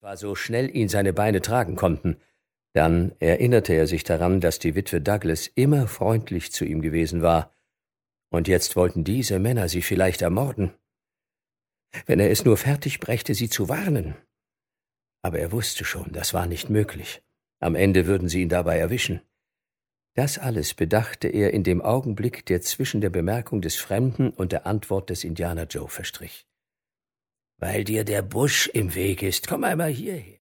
war so schnell ihn seine Beine tragen konnten. Dann erinnerte er sich daran, dass die Witwe Douglas immer freundlich zu ihm gewesen war. Und jetzt wollten diese Männer sie vielleicht ermorden. Wenn er es nur fertig brächte, sie zu warnen. Aber er wusste schon, das war nicht möglich. Am Ende würden sie ihn dabei erwischen. Das alles bedachte er in dem Augenblick, der zwischen der Bemerkung des Fremden und der Antwort des Indianer Joe verstrich. »Weil dir der Busch im Weg ist, komm einmal hierher.«